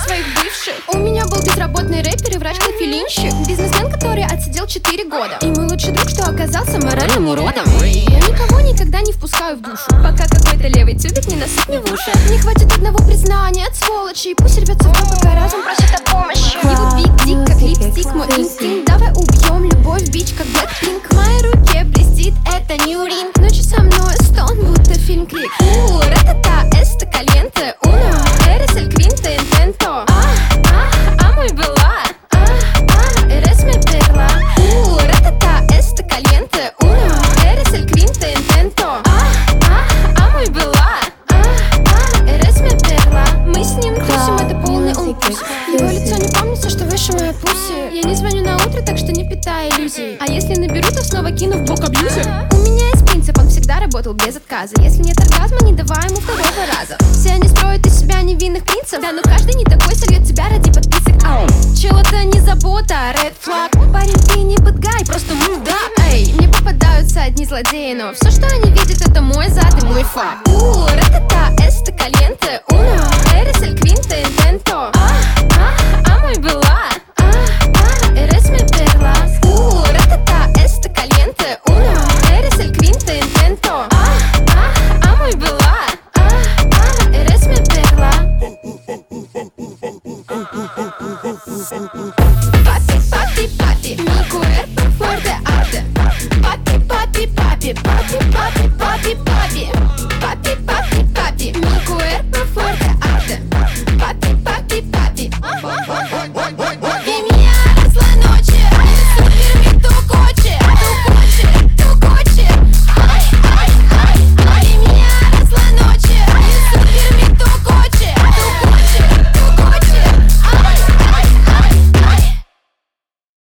своих бывших. У меня был безработный рэпер и врач-кофелинщик, бизнесмен, который отсидел 4 года. И мой лучший друг, что оказался моральным уродом. Я никого никогда не впускаю в душу, пока какой-то левый тюбик не насыпь мне в уши. Не хватит одного признания от сволочи, пусть рвется в то, пока разум просит о помощи. Его биг дик, как липстик, мой инстинкт. Давай убьем любовь, бич, как Blackpink. В моей руке блестит это New Ring. Ночью со мной стон, будто фильм Крик. Ратата, эста кальенте, уно, эрес эль квинте интенто. Мой была, эрес ми перла. Ратата, эста кальенте, уно, эрес эль квинте интенто. Мой была, эрес ми перла. Мы с ним тусим, это полный умпус. Его лицо не помнится, что выше моей пуси. Я не звоню на утро, так что не питай иллюзий. А если наберу, то снова кину в бок абьюзер. У меня есть принцип, он всегда работал без отказа. Если нет оргазма, не давай ему второго раза. Все они строят из себя невинных принцев. Да, но каждый не такой, сольет тебя ради подписок. Чел, это не забота, red flag. Парень, ты не bad guy, просто move да. Эй, мне попадаются одни злодеи, но все, что они видят, это мой зад и мой факт. Ратата, эста кальенте, уно, эрес эль квинте интенто. Мой была, эрес ми перла. Ратата, эста кальенте, уно, эрес эль квинте интенто. Мой была, эрес ми перла. Papi, papi, papi, mi cuerpo fuerte arte. Papi, papi, papi, papi, papi.